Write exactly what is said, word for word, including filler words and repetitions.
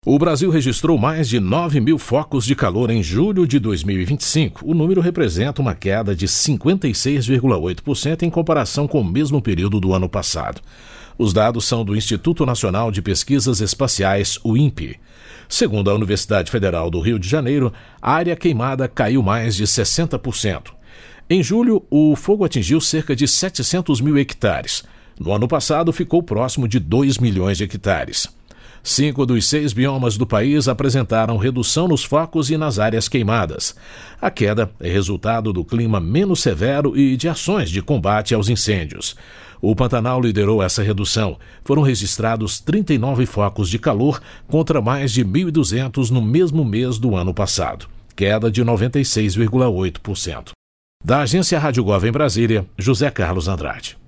O Brasil registrou mais de nove mil focos de calor em julho de dois mil e vinte e cinco. O número representa uma queda de cinquenta e seis vírgula oito por cento em comparação com o mesmo período do ano passado. Os dados são do Instituto Nacional de Pesquisas Espaciais, o INPE. Segundo a Universidade Federal do Rio de Janeiro, a área queimada caiu mais de sessenta por cento. Em julho, o fogo atingiu cerca de setecentos mil hectares. No ano passado, ficou próximo de dois milhões de hectares. Cinco dos seis biomas do país apresentaram redução nos focos e nas áreas queimadas. A queda é resultado do clima menos severo e de ações de combate aos incêndios. O Pantanal liderou essa redução. Foram registrados trinta e nove focos de calor contra mais de mil e duzentos no mesmo mês do ano passado, queda de noventa e seis vírgula oito por cento. Da Agência Rádio Gov em Brasília, José Carlos Andrade.